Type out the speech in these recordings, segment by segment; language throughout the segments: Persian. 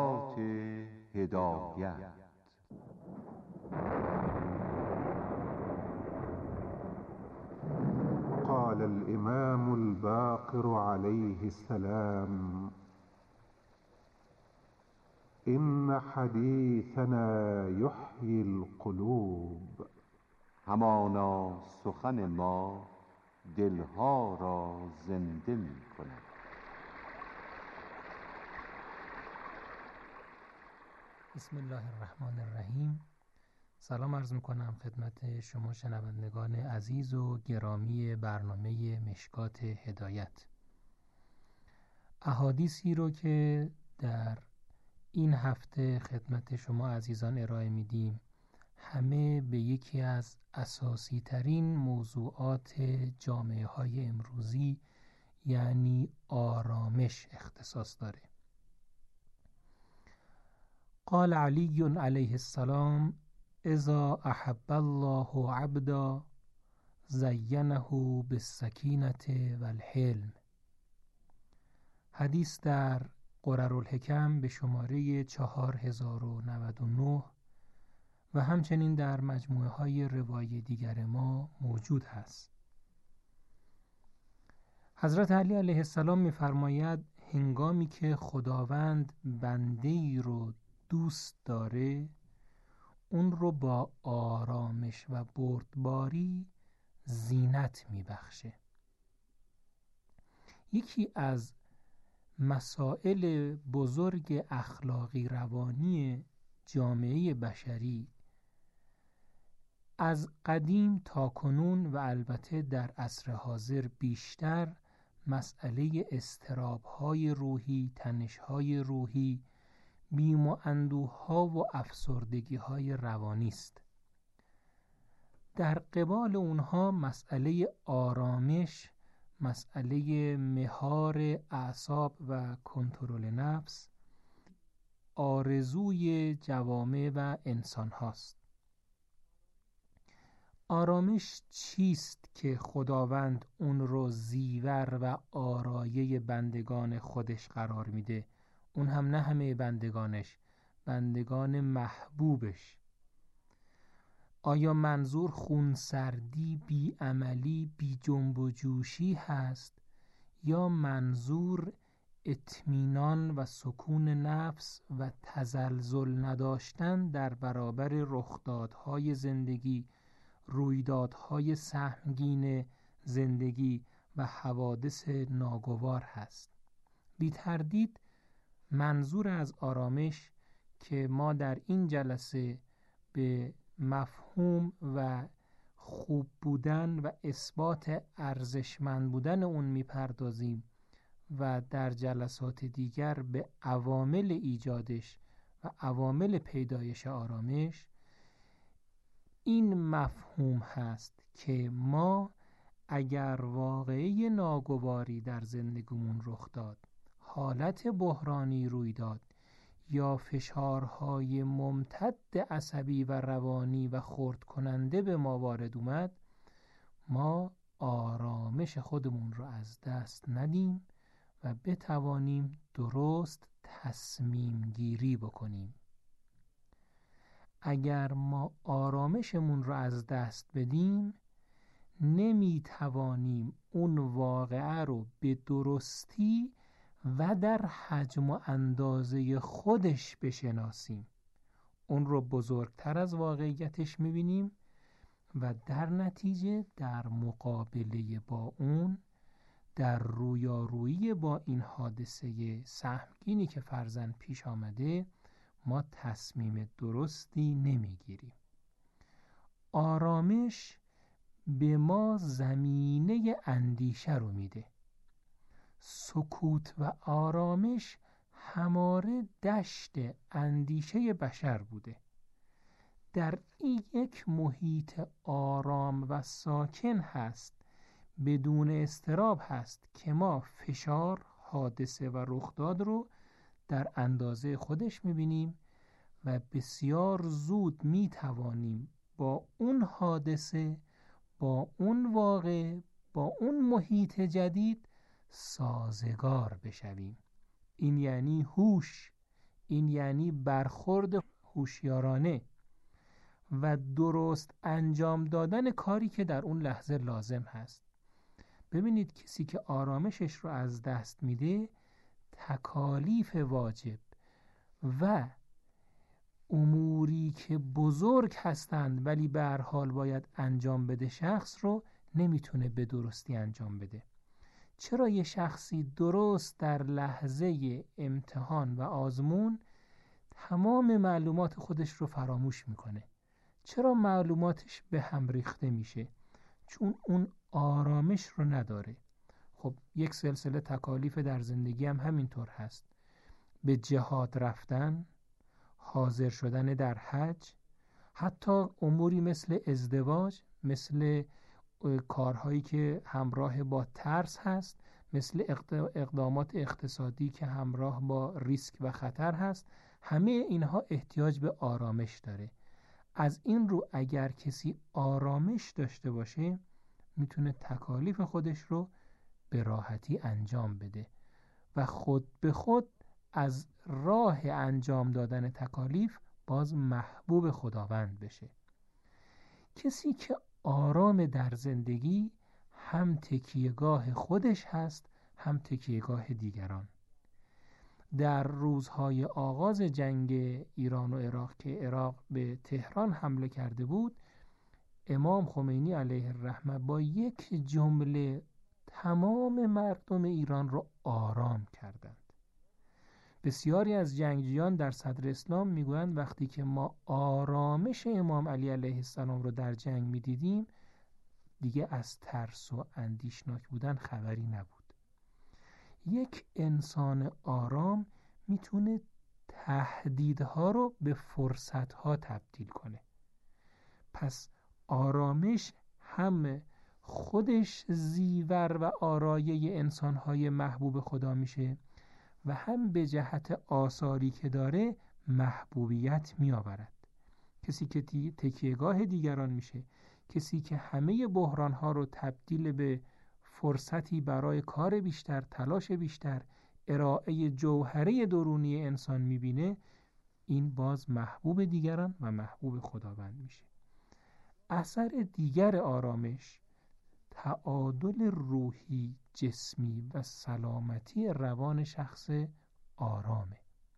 مشکات هدایت. قال الإمام الباقر عليه السلام: إن حديثنا يحيي القلوب. همانا سخن ما دلها را زنده می کند. بسم الله الرحمن الرحیم. سلام عرض میکنم خدمت شما شنوندگان عزیز و گرامی برنامه مشکات هدایت. احادیثی رو که در این هفته خدمت شما عزیزان ارائه میدیم همه به یکی از اساسی ترین موضوعات جامعه های امروزی یعنی آرامش اختصاص داره. قال علی علیه السلام: اذا احب الله عبدا زینه بالسکینة والحلم. حدیث در قررالحکم به شماره 4099 و همچنین در مجموعه های روایی دیگر ما موجود هست. حضرت علی علیه السلام می‌فرماید هنگامی که خداوند بنده‌ای رو دوست داره اون رو با آرامش و بردباری زینت میبخشه. یکی از مسائل بزرگ اخلاقی روانی جامعه بشری از قدیم تا کنون و البته در عصر حاضر بیشتر مسئله اضطراب‌های روحی، تنش‌های روحی، بیم و اندوه‌ها و افسردگی‌های روانی است. در قبال اونها مسئله آرامش، مسئله مهار اعصاب و کنترل نفس آرزوی جوامع و انسان هاست. آرامش چیست که خداوند اون رو زیور و آرایه بندگان خودش قرار میده؟ اون هم نه همه بندگانش، بندگان محبوبش. آیا منظور خونسردی، بی‌عملی، بی جنب و جوشی هست یا منظور اطمینان و سکون نفس و تزلزل نداشتن در برابر رخدادهای زندگی، رویدادهای سهمگین زندگی و حوادث ناگوار هست؟ بی تردید منظور از آرامش که ما در این جلسه به مفهوم و خوب بودن و اثبات ارزشمند بودن اون میپردازیم و در جلسات دیگر به عوامل ایجادش و عوامل پیدایش آرامش. این مفهوم هست که ما اگر واقعه ناگواری در زندگیمون رخ داد، حالت بحرانی روی داد یا فشارهای ممتد عصبی و روانی و خرد کننده به ما وارد اومد، ما آرامش خودمون رو از دست ندیم و بتوانیم درست تصمیم گیری بکنیم. اگر ما آرامشمون رو از دست بدیم نمیتوانیم اون واقعه رو به درستی و در حجم و اندازه خودش بشناسیم. اون رو بزرگتر از واقعیتش میبینیم و در نتیجه در مقابله با اون، در رویارویی با این حادثه سهمگینی که فرضاً پیش آمده، ما تصمیم درستی نمیگیریم. آرامش به ما زمینه اندیشه رو میده. سکوت و آرامش هماره دشت اندیشه بشر بوده. در این یک محیط آرام و ساکن هست، بدون اضطراب هست که ما فشار، حادثه و رخداد رو در اندازه خودش میبینیم و بسیار زود میتوانیم با اون حادثه، با اون واقع، با اون محیط جدید سازگار بشویم. این یعنی هوش، این یعنی برخورد هوشیارانه و درست انجام دادن کاری که در اون لحظه لازم هست. ببینید کسی که آرامشش رو از دست میده، تکالیف واجب و اموری که بزرگ هستند ولی به هر حال باید انجام بده شخص رو نمیتونه به درستی انجام بده. چرا یه شخصی درست در لحظه امتحان و آزمون تمام معلومات خودش رو فراموش میکنه؟ چرا معلوماتش به هم ریخته میشه؟ چون اون آرامش رو نداره. خب یک سلسله تکالیف در زندگی هم همینطور هست. به جهاد رفتن، حاضر شدن در حج، حتی اموری مثل ازدواج، مثل کارهایی که همراه با ترس هست، مثل اقدامات اقتصادی که همراه با ریسک و خطر هست، همه اینها احتیاج به آرامش داره. از این رو اگر کسی آرامش داشته باشه میتونه تکالیف خودش رو به راحتی انجام بده و خود به خود از راه انجام دادن تکالیف باز محبوب خداوند بشه. کسی که آرام در زندگی هم تکیهگاه خودش هست هم تکیهگاه دیگران. در روزهای آغاز جنگ ایران و عراق که عراق به تهران حمله کرده بود، امام خمینی علیه الرحمه با یک جمله تمام مردم ایران را آرام کردند. بسیاری از جنگجویان در صدر اسلام میگویند وقتی که ما آرامش امام علی علیه السلام رو در جنگ میدیدیم دیگه از ترس و اندیشناک بودن خبری نبود. یک انسان آرام میتونه تهدیدها رو به فرصتها تبدیل کنه. پس آرامش هم خودش زیور و آرایه انسانهای محبوب خدا میشه و هم به جهت آثاری که داره محبوبیت میآورد. کسی که تکیهگاه دیگران میشه، کسی که همه بحرانها رو تبدیل به فرصتی برای کار بیشتر، تلاش بیشتر، ارائه جوهره درونی انسان میبینه، این باز محبوب دیگران و محبوب خداوند میشه. اثر دیگر آرامش تعادل روحی، جسمی و سلامتی روان شخص آرامه.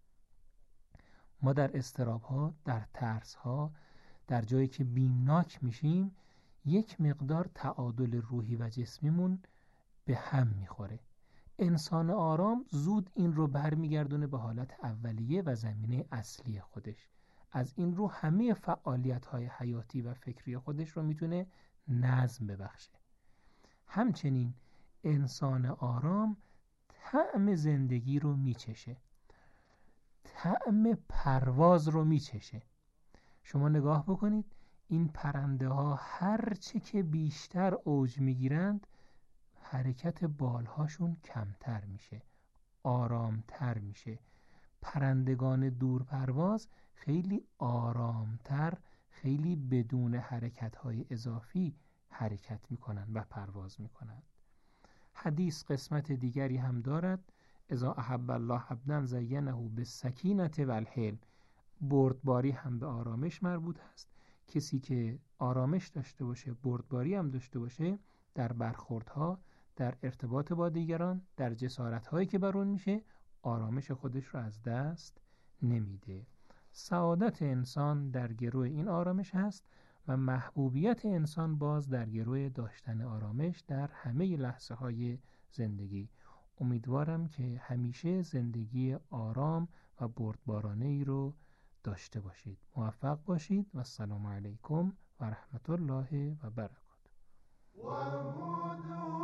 ما در اضطراب‌ها، در ترس‌ها، در جایی که بیمناک میشیم یک مقدار تعادل روحی و جسمیمون به هم میخوره. انسان آرام زود این رو برمیگردونه به حالت اولیه و زمینه اصلی خودش. از این رو همه فعالیت‌های حیاتی و فکری خودش رو میتونه نظم ببخشه. همچنین انسان آرام طعم زندگی رو میچشه، طعم پرواز رو میچشه. شما نگاه بکنید این پرنده ها هر چه که بیشتر اوج میگیرند حرکت بالهاشون کمتر میشه، آرامتر میشه. پرندگان دور پرواز خیلی آرامتر، خیلی بدون حرکت‌های اضافی حرکت میکنن و پرواز میکنن. حدیث قسمت دیگری هم دارد: اذا احب الله عبدا زینه بالسکینة والحلم. بردباری هم به آرامش مربوط است. کسی که آرامش داشته باشه، بردباری هم داشته باشه، در برخوردها، در ارتباط با دیگران، در جسارت‌هایی که بر اون میشه، آرامش خودش رو از دست نمیده. سعادت انسان در گروه این آرامش هست و محبوبیت انسان باز در گروه داشتن آرامش در همه لحظه های زندگی. امیدوارم که همیشه زندگی آرام و بردبارانه ای رو داشته باشید. موفق باشید و السلام علیکم و رحمت الله و برکاته.